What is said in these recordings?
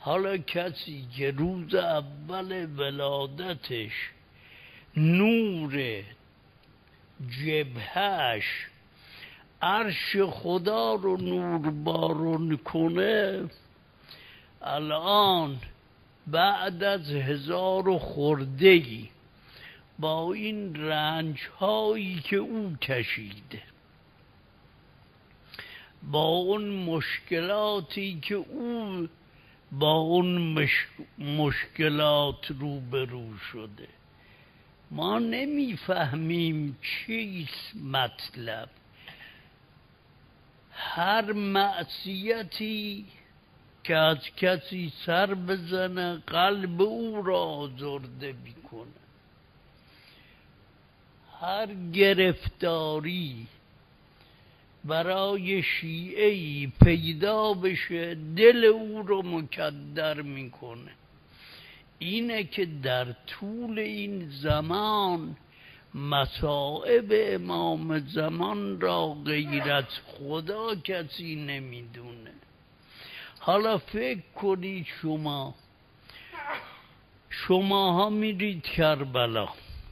حالا کسی که روز اول ولادتش نور جبهش عرش خدا رو نور بارون کنه، الان بعد از 1000 خورده‌ای با این رنج هایی که او کشیده، با اون مشکلاتی که او با اون مشکلات روبرو شده، ما نمیفهمیم چیست مطلب. هر معصیتی که از کسی سر بزنه قلب او را آزرده میکنه. هر گرفتاری برای شیعه‌ای پیدا بشه دل او رو مکدر میکنه. اینه که در طول این زمان مصائب امام زمان را غیر از خدا کسی نمیدونه. حالا فکر کنید شماها میرید کربلا،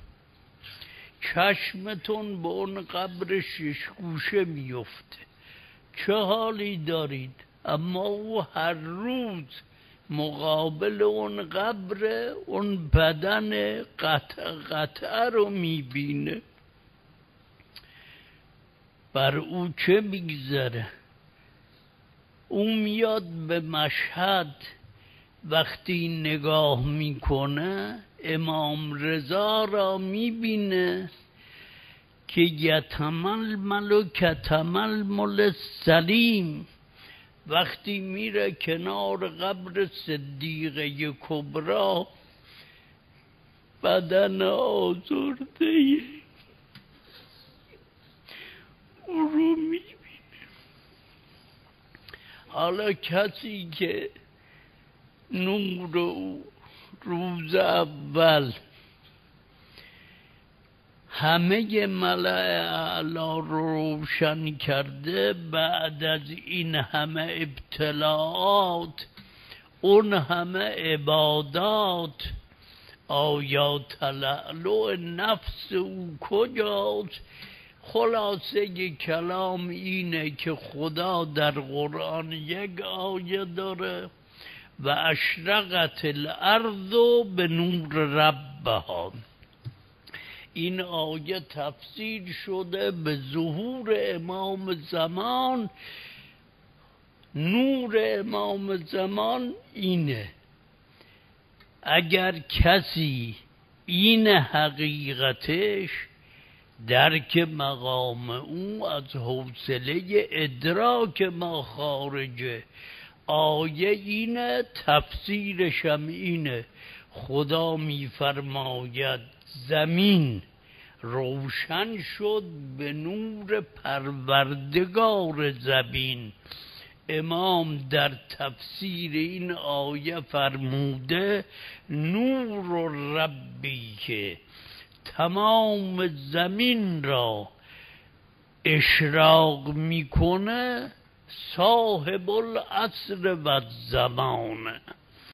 چشمتون به اون قبر 6 گوشه میفته، چه حالی دارید؟ اما او هر روز مقابل اون قبر اون بدن قطع رو میبینه، بر او چه میگذره؟ او میاد به مشهد، وقتی نگاه میکنه امام رضا را میبینه که یتململ کتململ سلیم. وقتی میره کنار قبر صدیقه کبرا، بدن آزرده او رو میبینه. حالا کسی که نور او روز اول همه ملأ اعلی رو روشن کرده، بعد از این همه ابتلاعات، اون همه عبادات، آیا تلألؤ نفس او کجاست؟ خلاصه کلام اینه که خدا در قرآن یک آیه داره و اشرقت الارض به نور ربها. این آیه تفسیر شده به ظهور امام زمان. نور امام زمان اینه. اگر کسی این حقیقتش درک مقام او از حوصله ادراک ما خارجه. آیه اینه، تفسیرشم اینه. خدا میفرماید زمین روشن شد به نور پروردگار زمین. امام در تفسیر این آیه فرموده نور ربی که تمام زمین را اشراق میکنه، صاحب العصر و الزمان.